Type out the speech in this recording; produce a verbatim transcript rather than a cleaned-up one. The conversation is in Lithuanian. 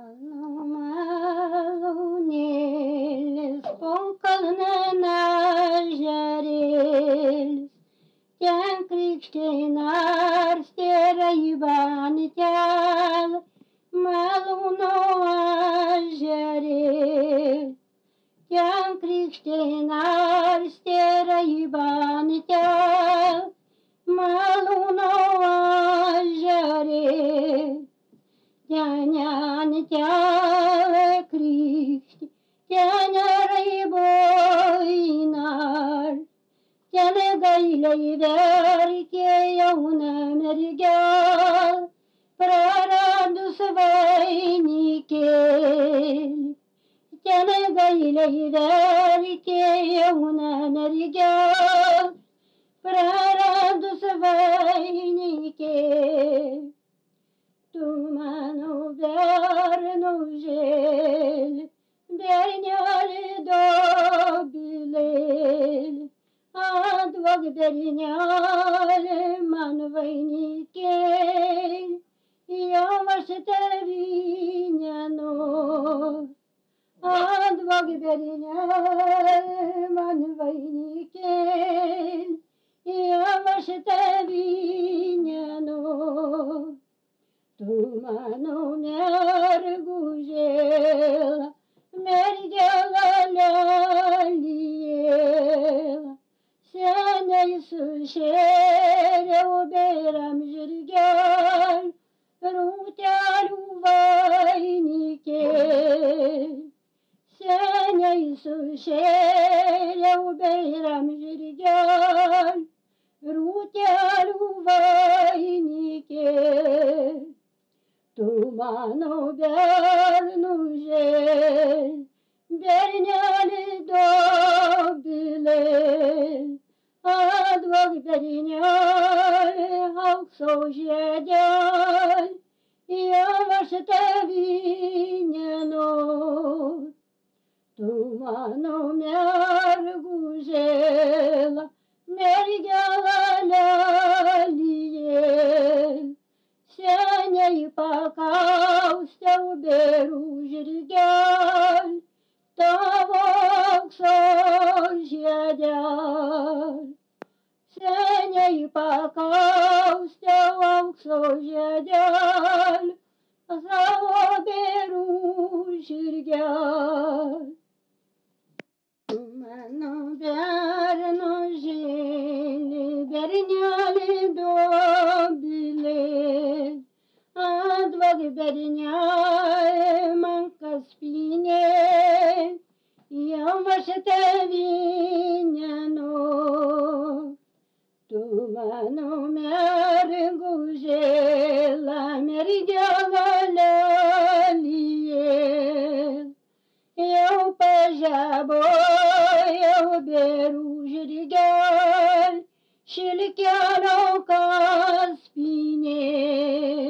Malu, malu, neles, ponkalne nažerėlis, ten krikštėnar stėra įvanitelė, malūno ežerėlis, ten krikštėnar stėra įvanitelė, malūno ežerėlis. Tene tele krikšti, tene raiboinar, tene gailiai verkė jauna mergelė, praradus vainikėlį. Tene gailiai verkė jauna mergelė, praradus vainikėlį. Tu mano bernužėli, berneli dobilėli, atduok berneli man vainikėlį, jau aš tėvynę noriu. Atduok berneli man vainikėlį, jau aš tėvynę noriu. Tu mano mergužėla, mergelė lelijėla, seniai sušėriau beram žirgel, rūtelių vainikėlį. Seniai sušėriau beram žirgel, rūtelių vainikėlį. Tu mano bernužėli, berneli dobilėli, atduok berneli aukso žiedelį, jau aš tėvynę noriu. Tu mano mergužėla, mergelė lelijėli, seniai pakaustiau berų žirgelį, tavo aukso žiedelį. Seniai pakaustiau aukso žiedelį, savo berų žirgelį. Mano bernužėli, berneli dobilėli, atduok berneli man kaspinėlį, jau aš tėvynę noriu. Tu mano mergužėla, mergelė lelijėli, jau pažabojau berų žirgelį, šilkelio kaspinėlį.